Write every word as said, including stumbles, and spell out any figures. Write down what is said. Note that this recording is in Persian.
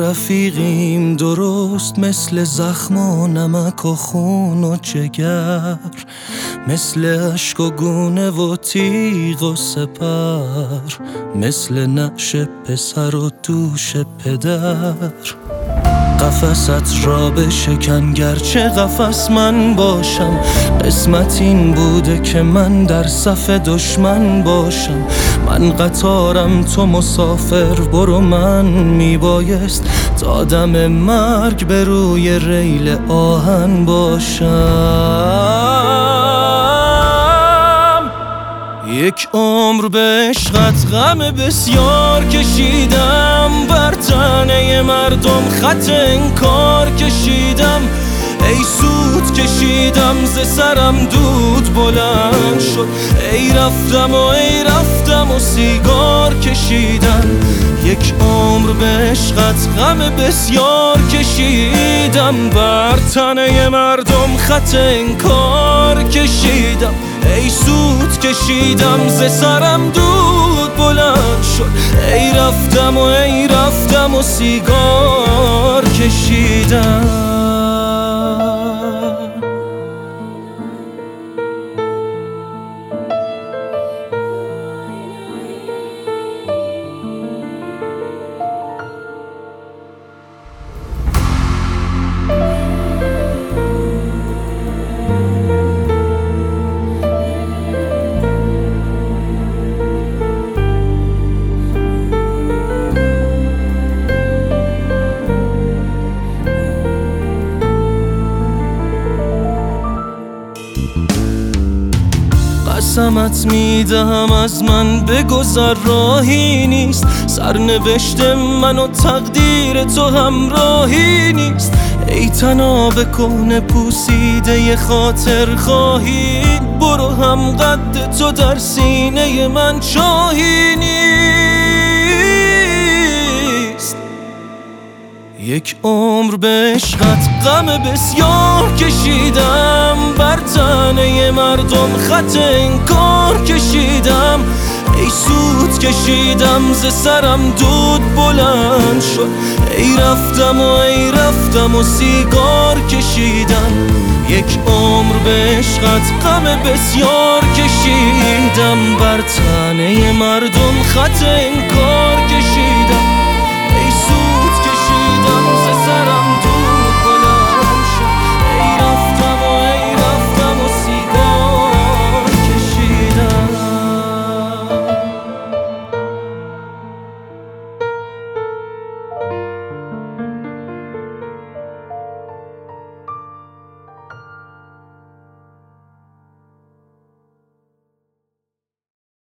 رفیقیم درست مثل زخم و نمک و خون و جگر، مثل عشق و گونه و تیغ و سپر، مثل نعش پسر و دوش پدر. قفست را بشکن گرچه قفس من باشم، قسمت این بوده که من در صف دشمن باشم. من قطارم تو مسافر، برو من میبایست تا دم مرگ به روی ریل آهن باشم. یک عمر به عشقت غم بسیار کشیدم، بر تنه مردم خط انکار کشیدم. ای سود کشیدم ز سرم دود بلند شد، ای رفتم و ای رفتم و سیگار کشیدم. یک عمر به عشقت غم بسیار کشیدم، بر تنه مردم خط انکار کشیدم. ای سود کشیدم ز سرم دود بلند شد، ای رفتم و ای رفتم و سیگار کشیدم. قسمت میدهم از من بگذر راهی نیست، سرنوشت من و تقدیر تو همراهی نیست. ای طناب کهنه پوسیده خاطر خواهی، برو هم قد تو در سینه من چاهی نیست. یک عمر به عشقت غم بسیار کشیدم، بر تنه مردم خط انکار کشیدم. ای سود کشیدم ز سرم دود بلند شد، ای رفتم و ای رفتم و سیگار کشیدم. یک عمر به عشقت غم بسیار کشیدم، بر تنه مردم خط انکار کشیدم.